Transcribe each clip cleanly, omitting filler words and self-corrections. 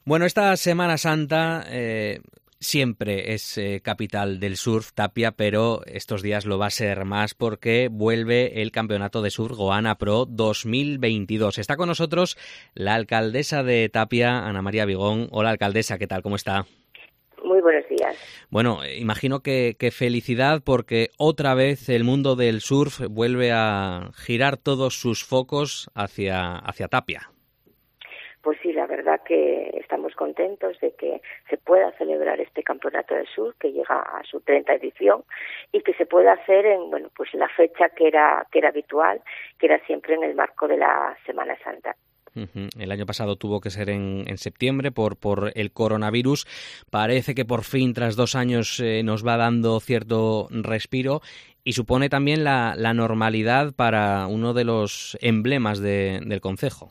Bueno, esta Semana Santa siempre es capital del surf, Tapia, pero estos días lo va a ser más porque vuelve el Campeonato de Surf Goana Pro 2022. Está con nosotros la alcaldesa de Tapia, Ana María Vigón. Hola, alcaldesa, ¿qué tal? ¿Cómo está? Muy buenos días. Bueno, imagino que felicidad porque otra vez el mundo del surf vuelve a girar todos sus focos hacia Tapia. Pues sí, la verdad que estamos contentos de que se pueda celebrar este campeonato de surf que llega a su 30ª edición y que se pueda hacer en la fecha que era habitual, que era siempre en el marco de la Semana Santa. El año pasado tuvo que ser en septiembre por el coronavirus. Parece que por fin, tras 2 años, nos va dando cierto respiro y supone también la normalidad para uno de los emblemas del concejo.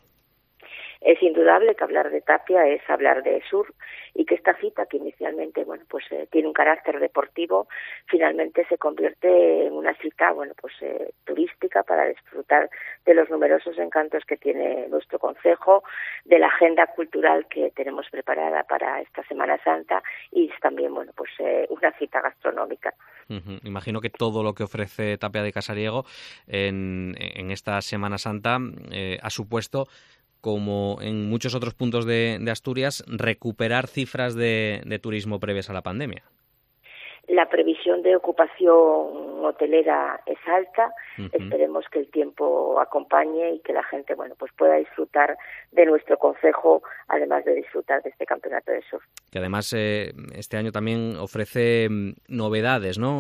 Es indudable que hablar de Tapia es hablar de surf y que esta cita, que inicialmente tiene un carácter deportivo, finalmente se convierte en una cita turística para disfrutar de los numerosos encantos que tiene nuestro concejo, de la agenda cultural que tenemos preparada para esta Semana Santa y también una cita gastronómica. Imagino que todo lo que ofrece Tapia de Casariego en esta Semana Santa ha supuesto, como en muchos otros puntos de Asturias, recuperar cifras de turismo previas a la pandemia. La previsión de ocupación hotelera es alta. Esperemos que el tiempo acompañe y que la gente pueda disfrutar de nuestro concejo, además de disfrutar de este campeonato de surf. Que además este año también ofrece novedades, ¿no?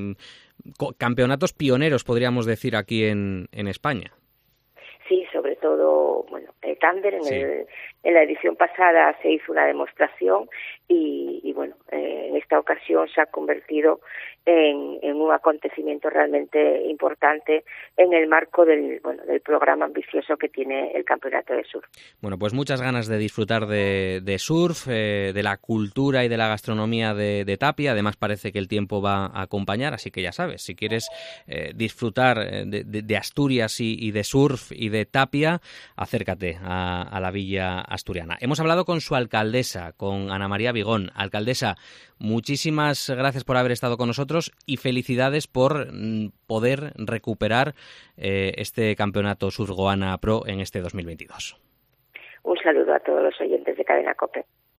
Campeonatos pioneros, podríamos decir, aquí en España. Sí, sobre todo, el tándem en la edición pasada se hizo una demostración y en esta ocasión se ha convertido en un acontecimiento realmente importante en el marco del programa ambicioso que tiene el Campeonato de Surf. Bueno, pues muchas ganas de disfrutar de surf, de la cultura y de la gastronomía de Tapia. Además parece que el tiempo va a acompañar, así que ya sabes, si quieres disfrutar de Asturias y de surf y de Tapia, acércate a la villa asturiana. Hemos hablado con su alcaldesa, con Ana María Vigón. Alcaldesa, muchísimas gracias por haber estado con nosotros y felicidades por poder recuperar este Campeonato Surf Goana Pro en este 2022. Un saludo a todos los oyentes de Cadena COPE.